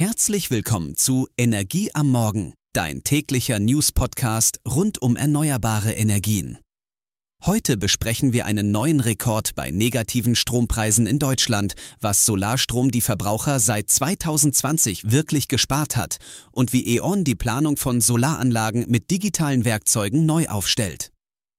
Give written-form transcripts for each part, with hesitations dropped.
Herzlich willkommen zu Energie am Morgen, dein täglicher News-Podcast rund um erneuerbare Energien. Heute besprechen wir einen neuen Rekord bei negativen Strompreisen in Deutschland, was Solarstrom die Verbraucher seit 2020 wirklich gespart hat und wie E.ON die Planung von Solaranlagen mit digitalen Werkzeugen neu aufstellt.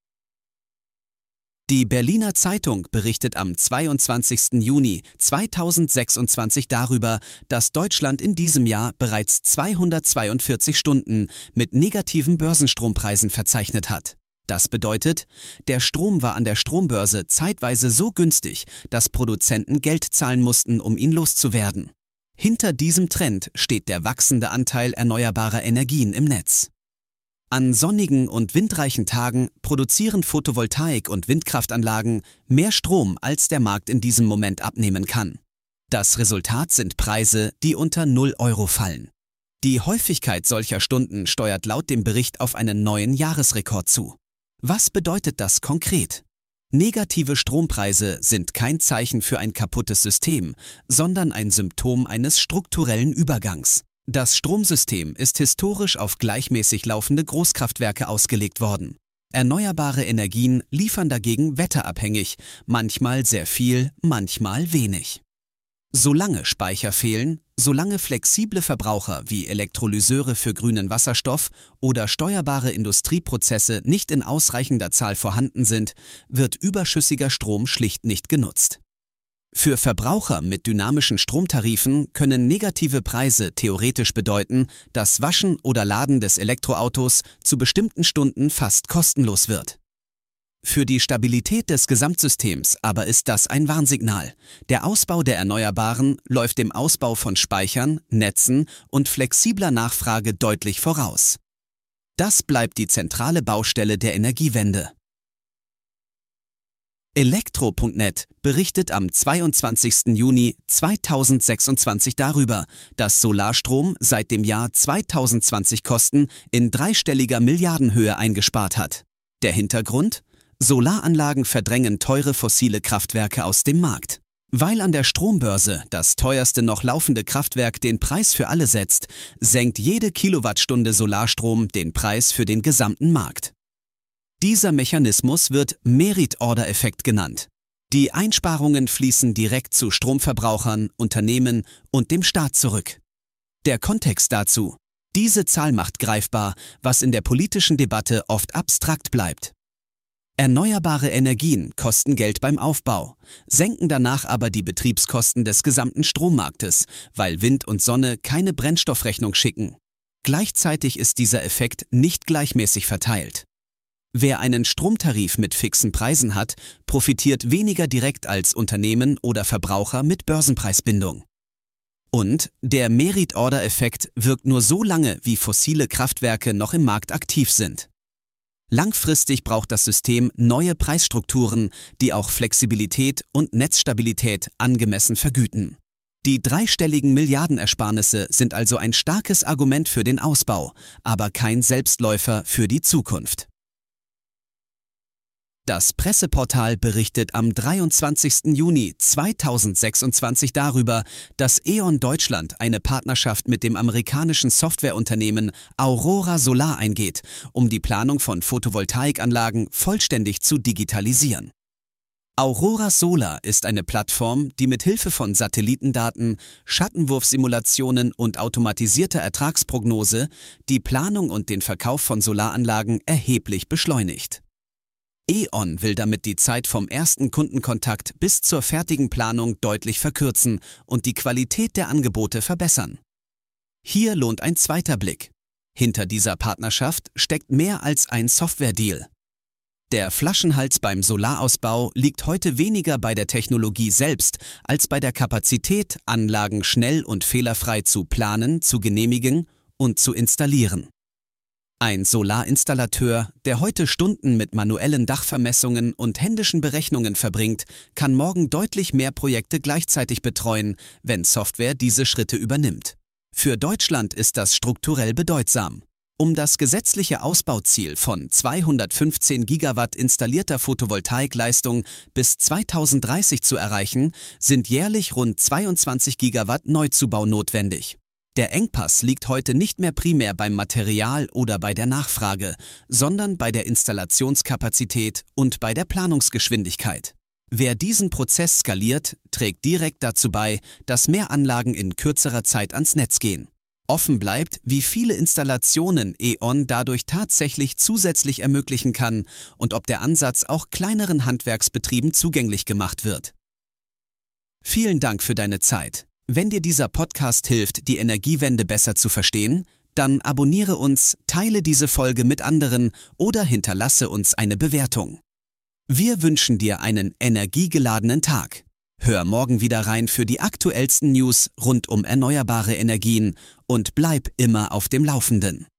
Die Berliner Zeitung berichtet am 22. Juni 2026 darüber, dass Deutschland in diesem Jahr bereits 242 Stunden mit negativen Börsenstrompreisen verzeichnet hat. Das bedeutet, der Strom war an der Strombörse zeitweise so günstig, dass Produzenten Geld zahlen mussten, um ihn loszuwerden. Hinter diesem Trend steht der wachsende Anteil erneuerbarer Energien im Netz. An sonnigen und windreichen Tagen produzieren Photovoltaik- und Windkraftanlagen mehr Strom, als der Markt in diesem Moment abnehmen kann. Das Resultat sind Preise, die unter 0 Euro fallen. Die Häufigkeit solcher Stunden steuert laut dem Bericht auf einen neuen Jahresrekord zu. Was bedeutet das konkret? Negative Strompreise sind kein Zeichen für ein kaputtes System, sondern ein Symptom eines strukturellen Übergangs. Das Stromsystem ist historisch auf gleichmäßig laufende Großkraftwerke ausgelegt worden. Erneuerbare Energien liefern dagegen wetterabhängig, manchmal sehr viel, manchmal wenig. Solange Speicher fehlen, solange flexible Verbraucher wie Elektrolyseure für grünen Wasserstoff oder steuerbare Industrieprozesse nicht in ausreichender Zahl vorhanden sind, wird überschüssiger Strom schlicht nicht genutzt. Für Verbraucher mit dynamischen Stromtarifen können negative Preise theoretisch bedeuten, dass Waschen oder Laden des Elektroautos zu bestimmten Stunden fast kostenlos wird. Für die Stabilität des Gesamtsystems aber ist das ein Warnsignal. Der Ausbau der Erneuerbaren läuft dem Ausbau von Speichern, Netzen und flexibler Nachfrage deutlich voraus. Das bleibt die zentrale Baustelle der Energiewende. Elektro.net berichtet am 22. Juni 2026 darüber, dass Solarstrom seit dem Jahr 2020 Kosten in dreistelliger Milliardenhöhe eingespart hat. Der Hintergrund? Solaranlagen verdrängen teure fossile Kraftwerke aus dem Markt. Weil an der Strombörse das teuerste noch laufende Kraftwerk den Preis für alle setzt, senkt jede Kilowattstunde Solarstrom den Preis für den gesamten Markt. Dieser Mechanismus wird Merit-Order-Effekt genannt. Die Einsparungen fließen direkt zu Stromverbrauchern, Unternehmen und dem Staat zurück. Der Kontext dazu: Diese Zahl macht greifbar, was in der politischen Debatte oft abstrakt bleibt. Erneuerbare Energien kosten Geld beim Aufbau, senken danach aber die Betriebskosten des gesamten Strommarktes, weil Wind und Sonne keine Brennstoffrechnung schicken. Gleichzeitig ist dieser Effekt nicht gleichmäßig verteilt. Wer einen Stromtarif mit fixen Preisen hat, profitiert weniger direkt als Unternehmen oder Verbraucher mit Börsenpreisbindung. Und der Merit-Order-Effekt wirkt nur so lange, wie fossile Kraftwerke noch im Markt aktiv sind. Langfristig braucht das System neue Preisstrukturen, die auch Flexibilität und Netzstabilität angemessen vergüten. Die dreistelligen Milliardenersparnisse sind also ein starkes Argument für den Ausbau, aber kein Selbstläufer für die Zukunft. Das Presseportal berichtet am 23. Juni 2026 darüber, dass E.ON Deutschland eine Partnerschaft mit dem amerikanischen Softwareunternehmen Aurora Solar eingeht, um die Planung von Photovoltaikanlagen vollständig zu digitalisieren. Aurora Solar ist eine Plattform, die mit Hilfe von Satellitendaten, Schattenwurfsimulationen und automatisierter Ertragsprognose die Planung und den Verkauf von Solaranlagen erheblich beschleunigt. E.ON will damit die Zeit vom ersten Kundenkontakt bis zur fertigen Planung deutlich verkürzen und die Qualität der Angebote verbessern. Hier lohnt ein zweiter Blick. Hinter dieser Partnerschaft steckt mehr als ein Software-Deal. Der Flaschenhals beim Solarausbau liegt heute weniger bei der Technologie selbst, als bei der Kapazität, Anlagen schnell und fehlerfrei zu planen, zu genehmigen und zu installieren. Ein Solarinstallateur, der heute Stunden mit manuellen Dachvermessungen und händischen Berechnungen verbringt, kann morgen deutlich mehr Projekte gleichzeitig betreuen, wenn Software diese Schritte übernimmt. Für Deutschland ist das strukturell bedeutsam. Um das gesetzliche Ausbauziel von 215 Gigawatt installierter Photovoltaikleistung bis 2030 zu erreichen, sind jährlich rund 22 Gigawatt Neuzubau notwendig. Der Engpass liegt heute nicht mehr primär beim Material oder bei der Nachfrage, sondern bei der Installationskapazität und bei der Planungsgeschwindigkeit. Wer diesen Prozess skaliert, trägt direkt dazu bei, dass mehr Anlagen in kürzerer Zeit ans Netz gehen. Offen bleibt, wie viele Installationen E.ON dadurch tatsächlich zusätzlich ermöglichen kann und ob der Ansatz auch kleineren Handwerksbetrieben zugänglich gemacht wird. Vielen Dank für deine Zeit. Wenn dir dieser Podcast hilft, die Energiewende besser zu verstehen, dann abonniere uns, teile diese Folge mit anderen oder hinterlasse uns eine Bewertung. Wir wünschen dir einen energiegeladenen Tag. Hör morgen wieder rein für die aktuellsten News rund um erneuerbare Energien und bleib immer auf dem Laufenden.